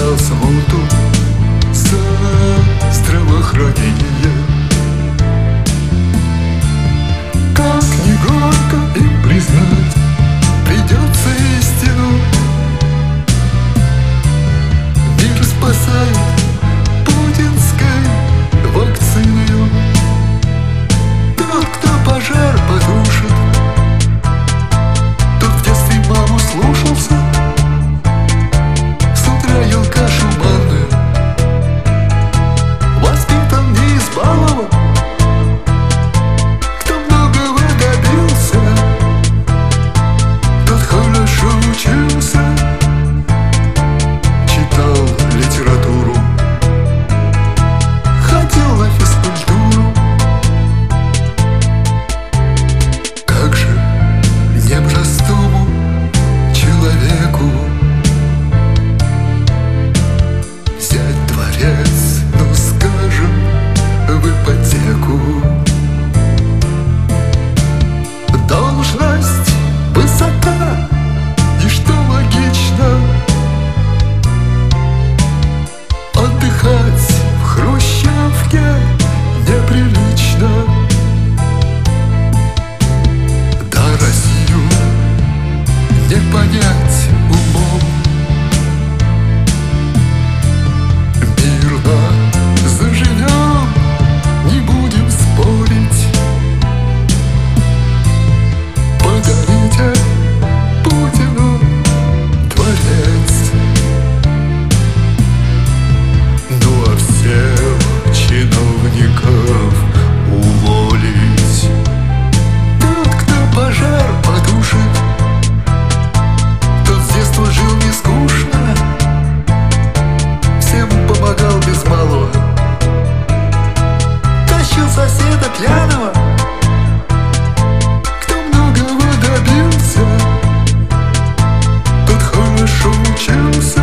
дал смуту за здравоохранение. Как ни горько им признать, придется истину. Мир спасает путинской вакциною. Тот, кто пожар потушит, тот в детстве маму слушался, с утра ел кашу манную, воспитан, не избалован. Кто многого добился, тот хорошо учился, читал литературу, ходил на физкультуру. Как же непростому человеку взять дворец, ну скажем, в ипотеку? Должность высока, и что логично, отдыхать в хрущевке неприлично. Да, Россию не понять умом. Мирно заживем, не будем спорить. Подарите Путину дворец. Ну а всех чиновников уволить. Тот, кто пожар потушит, тот с детства жил не скучно, всем помогал без малого, тащил соседа пьяного. Кто многого добился, тот хорошо учился,